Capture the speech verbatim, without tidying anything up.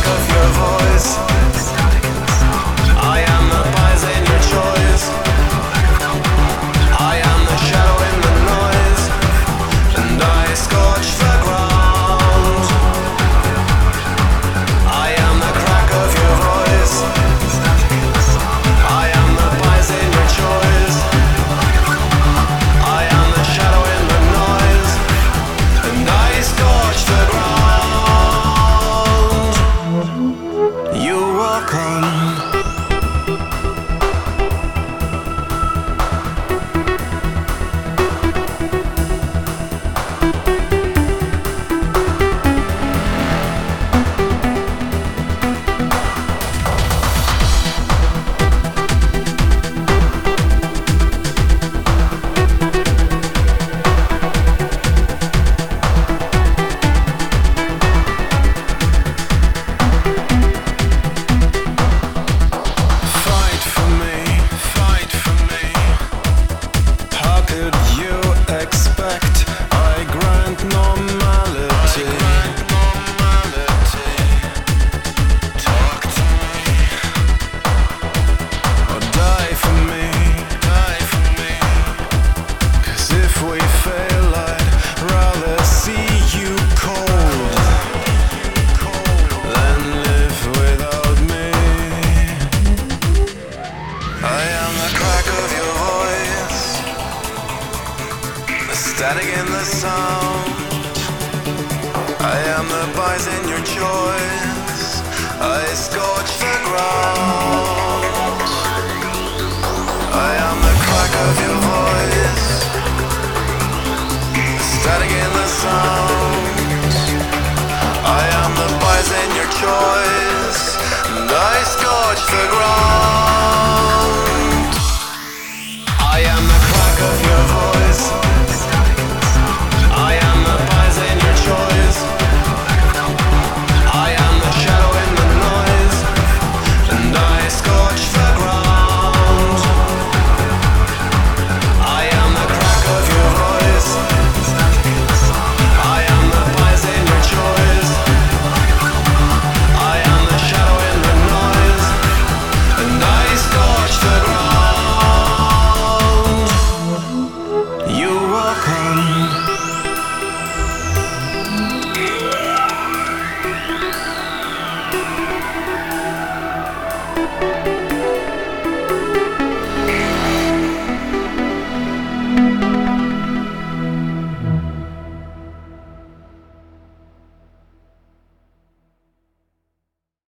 of your voice. I am the buzz in your choice. I am the shadow in the noise, and I scorch the ground. I am the crack of your voice. I am the buzz in your choice. I am the shadow in the noise, and I scorch the ground. You walk on. Static in the sound. I am the buzz in your choice. I scorch the ground. I am the crack of your voice. Static in the sound. I am the buzz in your choice, and I scorch the ground.